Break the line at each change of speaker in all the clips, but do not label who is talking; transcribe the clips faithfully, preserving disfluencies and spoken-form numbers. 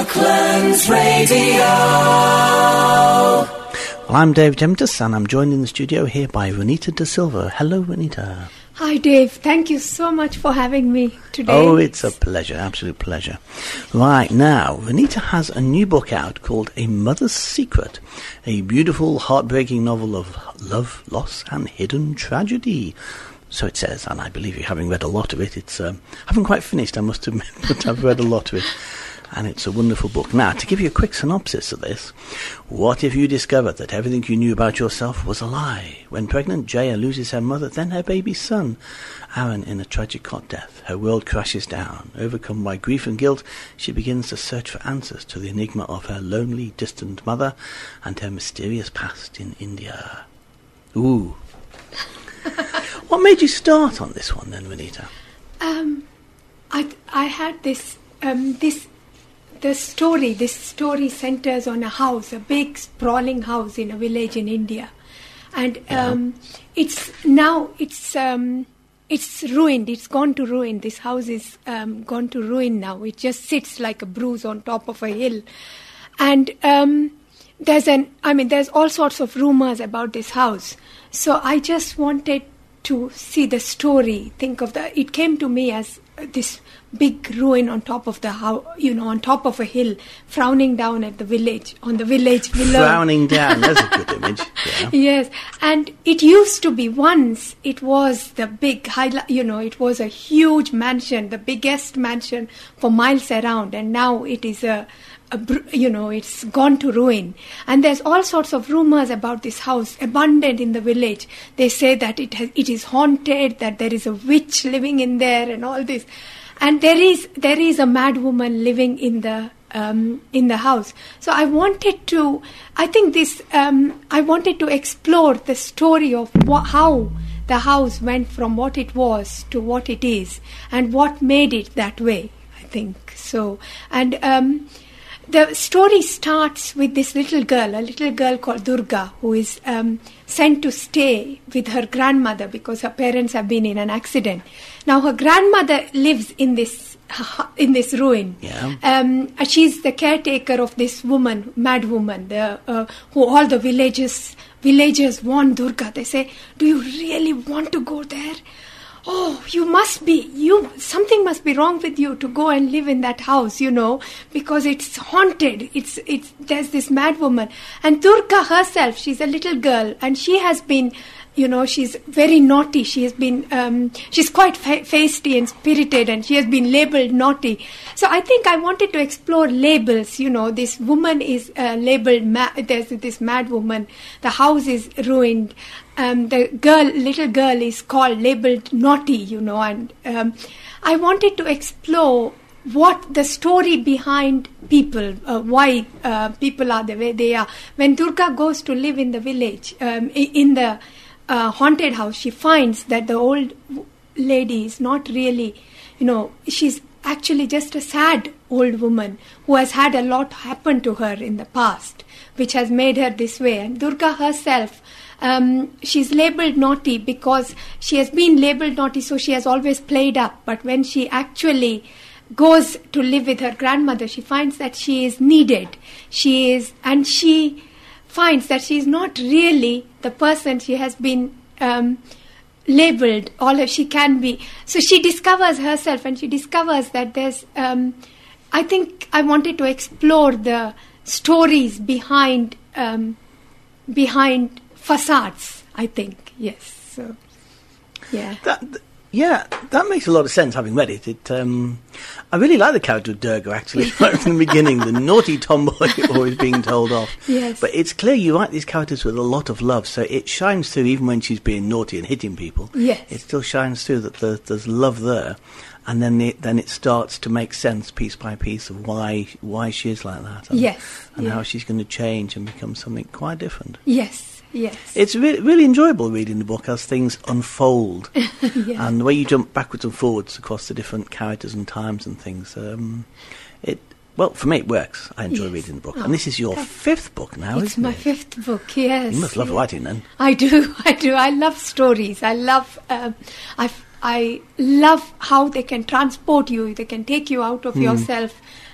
Parklands Radio.
Well, I'm Dave Gemtis, and I'm joined in the studio here by Renita Da Silva. Hello, Renita.
Hi, Dave. Thank you so much for having me today.
Oh, it's a pleasure, absolute pleasure. Right, now, Renita has a new book out called A Mother's Secret, a beautiful, heartbreaking novel of love, loss, and hidden tragedy. So it says, and I believe you, having read a lot of it, it's um, I haven't quite finished, I must admit, but I've read a lot of it. And it's a wonderful book. Now, to give you a quick synopsis of this, what if you discovered that everything you knew about yourself was a lie? When pregnant Jaya loses her mother, then her baby son, Aaron, in a tragic hot death, her world crashes down. Overcome by grief and guilt, she begins to search for answers to the enigma of her lonely, distant mother and her mysterious past in India. Ooh. What made you start on this one then, Renita?
Um, I I had this um this. The story, this story centers on a house, a big sprawling house in a village in India. And um, yeah. it's now, it's um, it's ruined, it's gone to ruin. This house is um, gone to ruin now. It just sits like a bruise on top of a hill. And um, there's an, I mean, there's all sorts of rumors about this house. So I just wanted to see the story, think of the, it came to me as this big ruin on top of the house, you know, on top of a hill, frowning down at the village, on the village below.
Frowning down, that's a good image. Yeah.
Yes, and it used to be once, it was the big, highlight, you know, it was a huge mansion, the biggest mansion for miles around, and now it is a, a you know, it's gone to ruin. And there's all sorts of rumors about this house, abundant in the village. They say that it has, it is haunted, that there is a witch living in there and all this. And there is there is a mad woman living in the um, in the house. So I wanted to, I think this, um, I wanted to explore the story of wh- how the house went from what it was to what it is, and what made it that way, I think. So, and um, the story starts with this little girl, a little girl called Durga, who is um, sent to stay with her grandmother because her parents have been in an accident. Now her grandmother lives in this in this ruin.
Yeah.
Um, she's the caretaker of this woman, mad woman, the, uh, who all the villagers villagers warn Durga. They say, "Do you really want to go there? Oh, you must be, you, something must be wrong with you to go and live in that house, you know, because it's haunted. It's, it's, there's this mad woman." And Durga herself, she's a little girl, and she has been, you know, she's very naughty. She has been, um, she's quite fa- feisty and spirited, and she has been labeled naughty. So I think I wanted to explore labels, you know, this woman is uh, labeled, ma- there's this mad woman, the house is ruined. Um, the girl, little girl is called, labeled naughty, you know, and um, I wanted to explore what the story behind people, uh, why uh, people are the way they are. When Durga goes to live in the village, um, in the uh, haunted house, she finds that the old lady is not really, you know, she's actually just a sad old woman who has had a lot happen to her in the past, which has made her this way. And Durga herself, Um, she's labeled naughty because she has been labeled naughty, so she has always played up. But when she actually goes to live with her grandmother, she finds that she is needed. She is, and she finds that she is not really the person she has been um, labeled, all of she can be. So she discovers herself, and she discovers that there's, um, I think I wanted to explore the stories behind, um, behind facades, I think, yes. So, yeah.
That, th- yeah, that makes a lot of sense, having read it. It, um, I really like the character of Durga, actually, right from the beginning, the naughty tomboy always being told off.
Yes.
But it's clear you write these characters with a lot of love, so it shines through even when she's being naughty and hitting people.
Yes.
It still shines through that the, there's love there, and then it, then it starts to make sense piece by piece of why why she is like that. And,
yes.
And
yes.
how she's going to change and become something quite different.
Yes. Yes.
It's re- really enjoyable reading the book as things unfold.
Yeah.
And the way you jump backwards and forwards across the different characters and times and things. Um, it Well, for me it works. I enjoy
yes.
reading the book.
Oh,
and this is your fifth book now,
it's
isn't
my
it?
fifth book, yes.
You must love
yes.
writing then.
I do, I do. I love stories. I love, um, I I love how they can transport you. They can take you out of mm. yourself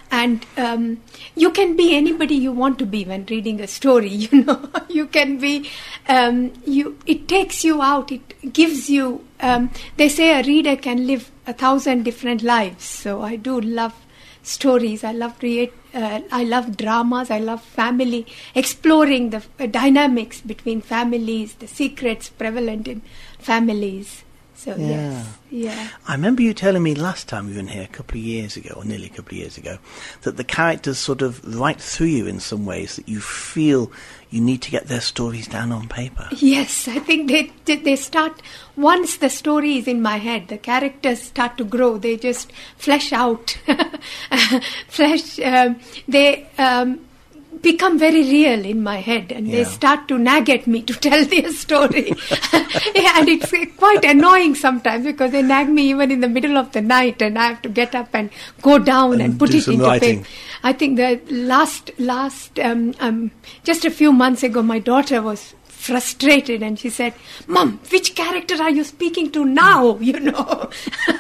and um, you can be anybody you want to be when reading a story. You know, you can be. Um, you. It takes you out. It gives you. Um, they say a reader can live a thousand different lives. So I do love stories. I love create. Uh, I love dramas. I love family, exploring the uh, dynamics between families, the secrets prevalent in families. So
Yeah.
yes, yeah.
I remember you telling me last time you were in here a couple of years ago, or nearly a couple of years ago, that the characters sort of write through you in some ways, that you feel you need to get their stories down on paper.
Yes, I think they they they start, once the story is in my head, the characters start to grow. They just flesh out, flesh. Um, they um, become very real in my head, and they
Yeah.
start to nag at me to tell their story. Yeah, and it's uh, quite annoying sometimes because they nag me even in the middle of the night, and I have to get up and go down and,
And
put
do
it
some
into
writing.
paper. I think the last, last, um, um, just a few months ago, my daughter was frustrated and she said, "Mom, which character are you speaking to now?" You know.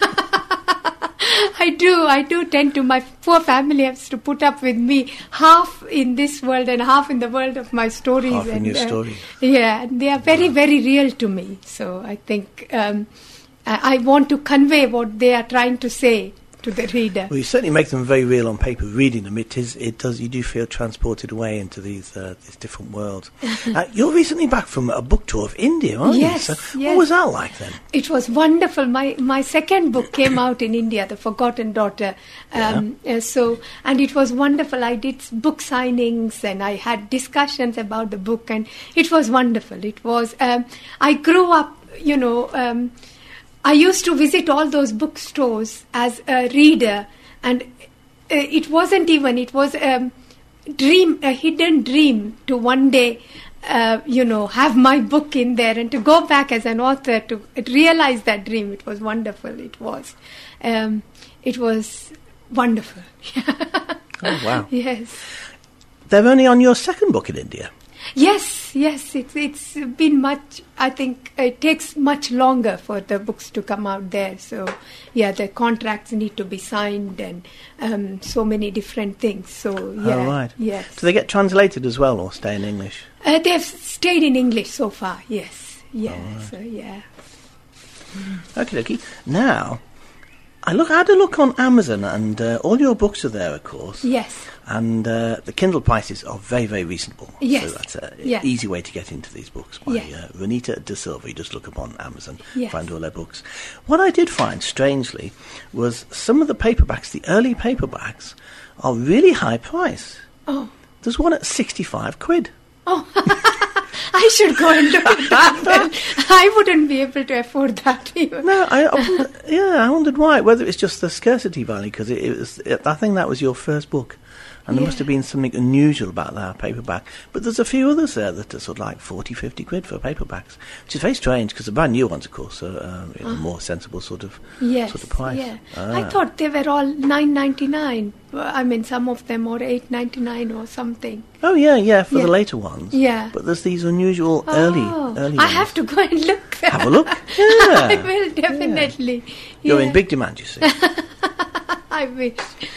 I do, I do tend to. My poor family has to put up with me half in this world and half in the world of my stories.
Half in
and,
your
uh,
stories.
Yeah, and they are very, very real to me. So I think um, I, I want to convey what they are trying to say to the reader.
Well, you certainly make them very real on paper. Reading them, it is, it does. You do feel transported away into these uh, these different worlds. uh, you're recently back from a book tour of India, aren't
Yes,
you? So
yes.
what was that like then?
It was wonderful. My my second book came out in India, The Forgotten Daughter. Um, uh, so and it was wonderful. I did book signings and I had discussions about the book, and it was wonderful. It was. Um, I grew up, you know. Um, I used to visit all those bookstores as a reader, and uh, it wasn't even. It was a dream, a hidden dream to one day. Uh, you know, have my book in there and to go back as an author to realize that dream. It was wonderful. It was, um, it was wonderful.
Oh wow!
Yes,
They're only on your second book in India.
yes, yes. It's it's been much. I think it takes much longer for the books to come out there. So yeah, the contracts need to be signed and um, so many different things. So yeah,
Oh right.
yes.
Do they get translated as well, or stay in English?
Uh, they've stayed in English so far. Yes, yeah.
Alright.
So yeah.
Okay, okay. Now, I look. I had a look on Amazon, and uh, all your books are there, of course.
Yes.
And uh, the Kindle prices are very, very reasonable.
Yes.
So that's an
Yeah.
easy way to get into these books. By
Yes.
uh, Renita De Silva. You just look up on Amazon,
Yes.
find all their books. What I did find, strangely, was some of the paperbacks, the early paperbacks, are really high price.
Oh.
There's one at sixty-five quid.
I should go and look at that then. I wouldn't be able to afford that even.
No, I, I wonder- yeah, I wondered why. Whether it's just the scarcity value, because it, it was. It, I think that was your first book, and there must
Yeah.
have been something unusual about that paperback. But there's a few others there that are sort of like forty, fifty quid for paperbacks, which is very strange because the brand new ones, of course, are um, you know, more sensible sort of
Yes,
sort of price.
yeah.
Ah.
I thought they were all nine ninety nine. I mean, some of them or eight ninety nine or something.
Oh yeah, yeah, for
Yeah.
the later ones.
Yeah.
But there's these unusual early,
Oh,
early.
I
ones.
have to go and look.
Have a look. Yeah.
I will definitely.
You're
Yeah.
in big demand, you see.
I wish.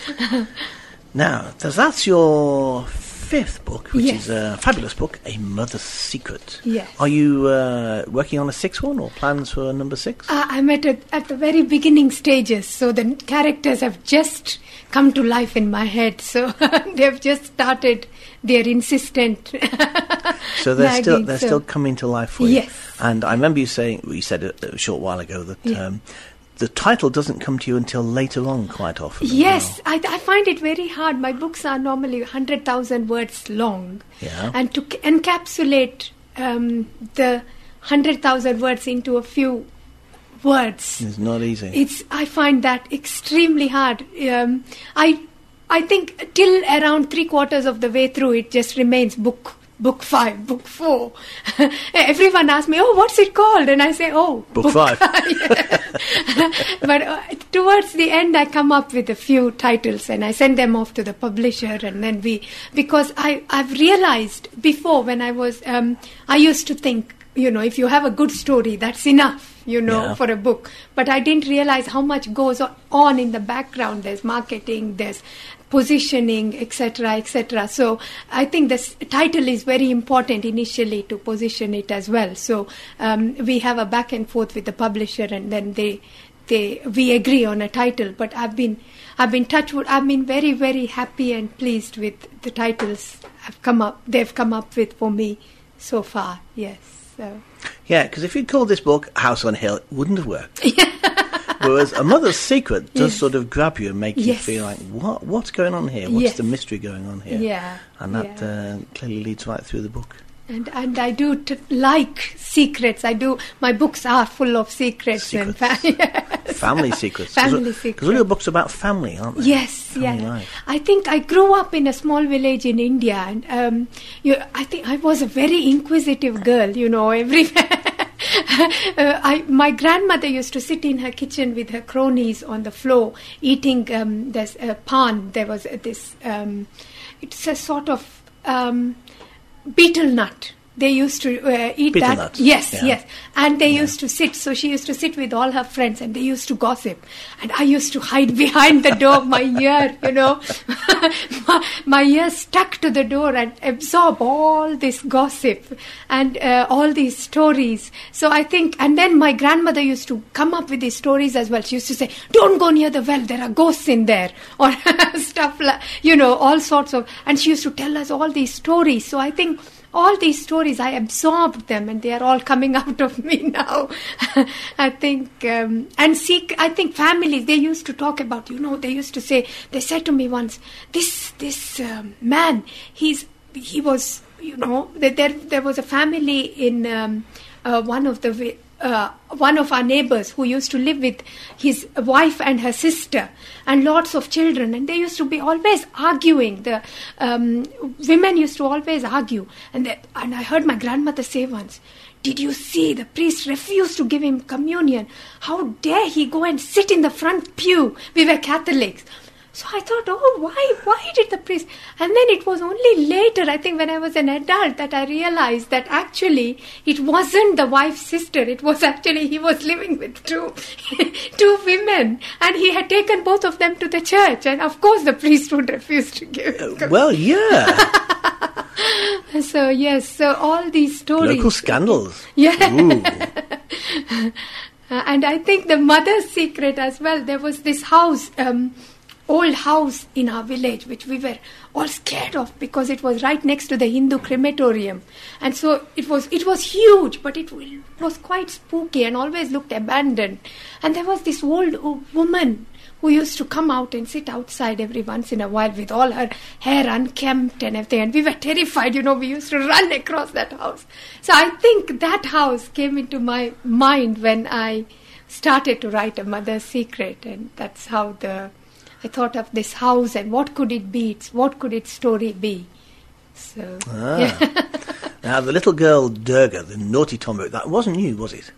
Now, there's, that's your fifth book, which
Yes.
is a fabulous book, A Mother's Secret.
Yes.
Are you uh, working on a sixth one, or plans for a number six?
Uh, I'm at a, at the very beginning stages, so the characters have just come to life in my head. So they've just started their insistent.
so they're still
nagging,
they're
so-
still coming to life for you.
Yes.
And I remember you saying, you said a, a short while ago that
Yeah.
um, the title doesn't come to you until later on, quite often. as
Yes,
well.
I, I find it very hard. My books are normally one hundred thousand words long.
Yeah.
And to c- encapsulate um, the one hundred thousand words into a few words,
It's not easy.
it's I find that extremely hard. Um, I I think till around three quarters of the way through, it just remains book book five, book four. Everyone asks me, "Oh, what's it called?" And I say, "Oh,
Book five."
Yeah. But uh, towards the end, I come up with a few titles and I send them off to the publisher, and then we because I I've realized before when I was um, I used to think, you know, if you have a good story, that's enough, you know,
Yeah.
for a book. But I didn't realize how much goes o- on in the background. There's marketing, there's positioning, et cetera, et cetera. So I think this title is very important initially to position it as well. So um, we have a back and forth with the publisher, and then they, they, we agree on a title. But I've been, I've been touched with, I've been very, very happy and pleased with the titles I've come up, they've come up with for me so far. Yes. So.
Yeah, because if you'd called this book House on Hill, it wouldn't have worked. Whereas A Mother's Secret does yes. sort of grab you and make yes. you feel like, what? What's going on here? What's yes. the mystery going on here?
Yeah.
And that
yeah.
uh, clearly leads right through the book.
And and I do t- like secrets. I do. My books are full of secrets.
secrets.
And fa- yes.
Family secrets.
Family
Cause,
secrets.
Because all your books are about family, aren't they?
Yes,
family
yeah.
life.
I think I grew up in a small village in India, and um, you, I think I was a very inquisitive girl. You know, everywhere. uh, I, my grandmother used to sit in her kitchen with her cronies on the floor eating um, this uh, pan. There was uh, this, um, it's a sort of um, betel nut. They used to uh, eat
betel
that.
Nut.
Yes,
yeah.
yes. And they
yeah.
used to sit. So she used to sit with all her friends, and they used to gossip. And I used to hide behind the door, my ear, you know. my, my ear stuck to the door and absorb all this gossip and uh, all these stories. So I think, and then my grandmother used to come up with these stories as well. She used to say, don't go near the well, there are ghosts in there. Or stuff like, you know, all sorts of, and she used to tell us all these stories. So I think, all these stories, I absorbed them, and they are all coming out of me now. I think, um, and seek. I think families, they used to talk about, you know, they used to say, they said to me once, this this um, man, he's he was, you know, there there was a family in um, uh, one of the. Uh, one of our neighbors who used to live with his wife and her sister and lots of children, and they used to be always arguing. The um, women used to always argue, and that, and I heard my grandmother say once, did you see the priest refused to give him communion? How dare he go and sit in the front pew? We were Catholics. So I thought, oh, why, why did the priest? And then it was only later, I think when I was an adult, that I realized that actually it wasn't the wife's sister. It was actually, he was living with two, two women. And he had taken both of them to the church. And of course the priest would refuse to give it.
Uh, well, yeah.
So, yes, so all these stories.
Local scandals.
Yeah.
Ooh.
uh, and I think the Mother's Secret as well, there was this house, um, old house in our village, which we were all scared of because it was right next to the Hindu crematorium. And so it was it was huge, but it was quite spooky and always looked abandoned. And there was this old woman who used to come out and sit outside every once in a while with all her hair unkempt and everything. And we were terrified, you know, we used to run across that house. So I think that house came into my mind when I started to write A Mother's Secret. And that's how the... I thought of this house and what could it be? It's, what could its story be? So,
ah.
yeah.
Now, the little girl Durga, the naughty tomboy, that wasn't you, was it?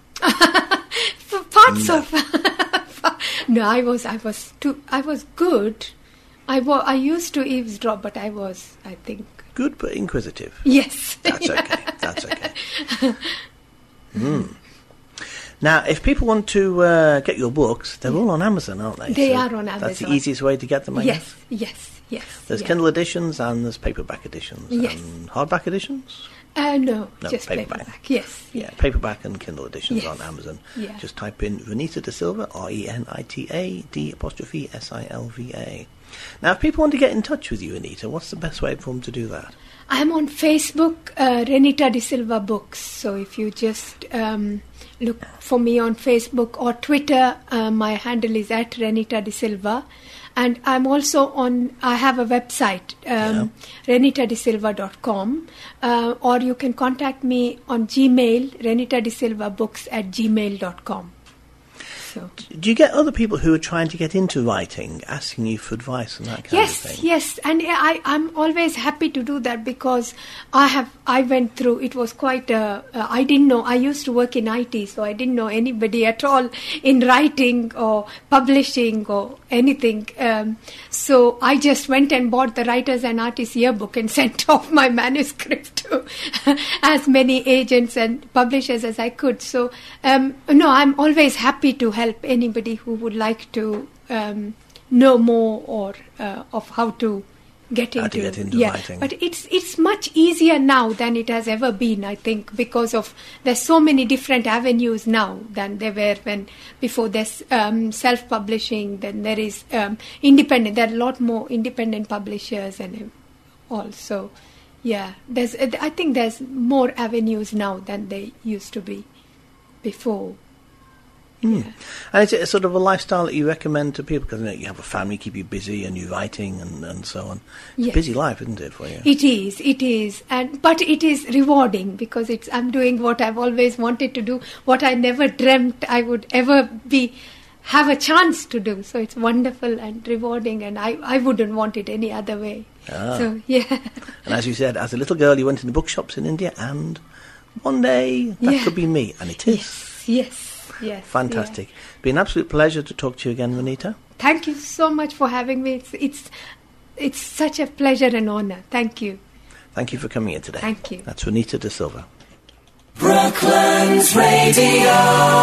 Parts
no.
of... no, I was, I was too, I was good. I, wa- I used to eavesdrop, but I was, I think...
Good but inquisitive.
Yes.
That's okay, that's okay. Mm. Now, if people want to uh, get your books, they're all on Amazon, aren't they?
They
so
are on Amazon.
That's the easiest way to get them, I
Yes,
guess?
yes, yes.
There's
yeah.
Kindle editions and there's paperback editions.
Yes.
And hardback editions?
Uh, no,
No,
just
paperback.
paperback. Yes.
Yeah, paperback and Kindle editions
Yes.
on Amazon.
Yeah.
Just type in Renita Da Silva, R E N I T A D apostrophe S I L V A. Now, if people want to get in touch with you, Anita, what's the best way for them to do that?
I'm on Facebook, uh, Renita Da Silva Books. So if you just um, look for me on Facebook or Twitter, uh, my handle is at Renita Da Silva. And I'm also on, I have a website, um, yeah. renita da silva dot com. Uh, or you can contact me on Gmail, renita da silva books at gmail dot com. So.
Do you get other people who are trying to get into writing, asking you for advice and that kind
yes,
of thing?
Yes, yes, and I, I'm always happy to do that because I have I went through. It was quite. A, uh, I didn't know. I used to work in I T, so I didn't know anybody at all in writing or publishing or anything. Um, so I just went and bought the Writers and Artists Yearbook and sent off my manuscript to as many agents and publishers as I could. So um, no, I'm always happy to help anybody who would like to um, know more or uh, of how to get
How
into,
to get into
yeah.
writing.
But it's it's much easier now than it has ever been, I think, because of there's so many different avenues now than there were when before. There's um, self-publishing, then there is um, independent. There are a lot more independent publishers and also, yeah. There's I think there's more avenues now than there used to be before.
Mm.
Yeah.
And is it a sort of a lifestyle that you recommend to people? Because you know, you have a family, keep you busy, and you're writing and, and so on. It's
Yes.
a busy life, isn't it, for you?
It is, it is, and but it is rewarding because it's I'm doing what I've always wanted to do, what I never dreamt I would ever be have a chance to do. So it's wonderful and rewarding, and I, I wouldn't want it any other way.
Ah.
So yeah,
And as you said, as a little girl, you went into bookshops in India, and one day that
Yeah.
could be me, and it is.
yes, yes, yes.
Fantastic.
yeah.
It's been an absolute pleasure to talk to you again, Vanita.
Thank you so much for having me. It's it's it's such a pleasure and honor. Thank you.
Thank you for coming in today.
Thank you.
That's Vanita De Silva.
Brooklands Radio.